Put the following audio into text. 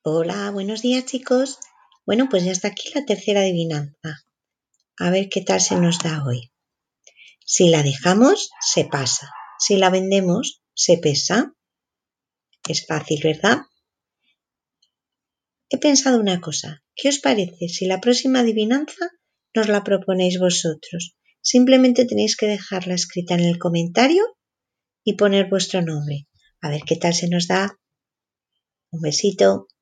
Hola, buenos días chicos. Bueno, pues ya está aquí la tercera adivinanza. A ver qué tal se nos da hoy. Si la dejamos, se pasa. Si la vendemos, se pesa. Es fácil, ¿verdad? He pensado una cosa. ¿Qué os parece si la próxima adivinanza nos la proponéis vosotros? Simplemente tenéis que dejarla escrita en el comentario y poner vuestro nombre. A ver qué tal se nos da. Un besito.